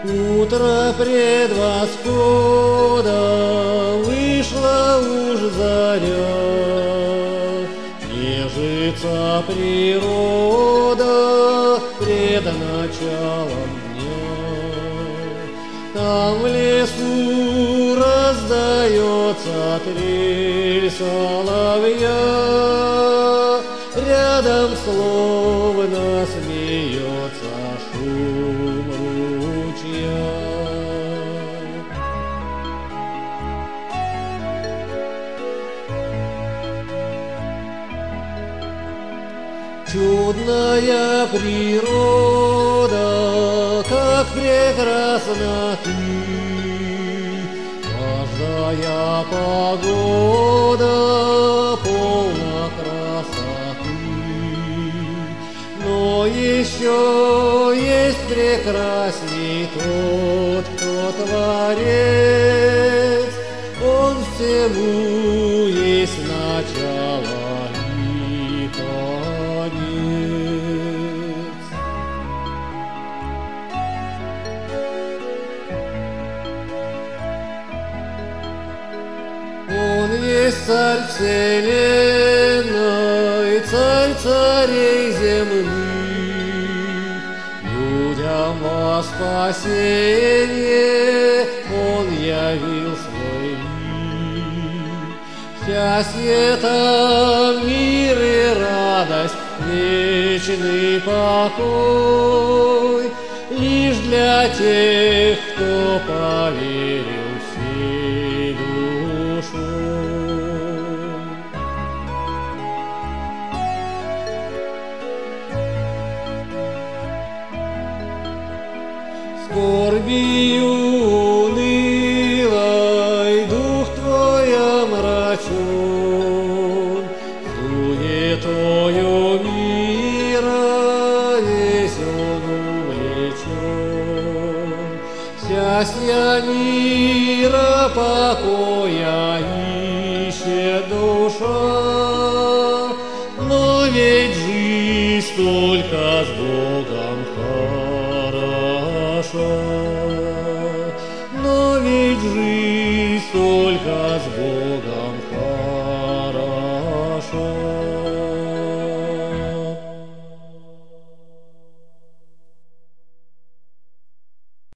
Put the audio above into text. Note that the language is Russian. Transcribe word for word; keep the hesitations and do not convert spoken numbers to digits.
Утро пред восходом вышла уж заря, нежится природа пред началом дня. Там в лесу раздается трель соловья, рядом словно смеется шум ручья. Чудная природа, как прекрасна ты, каждая погода полна красоты. Но еще есть прекрасней тот, кто творец, он всему есть начало и конец. Он есть царь вселенной, царь царей земных, людям во спасение он явил свой мир. Счастье там, мир и радость, вечный покой лишь для тех, кто поверил всей душой. Скорбию унылой дух твой омрачен, суетою мира весь он увлечен. Счастья мира, покоя ищет душа, но ведь жизнь только с Богом хороша, но ведь жизнь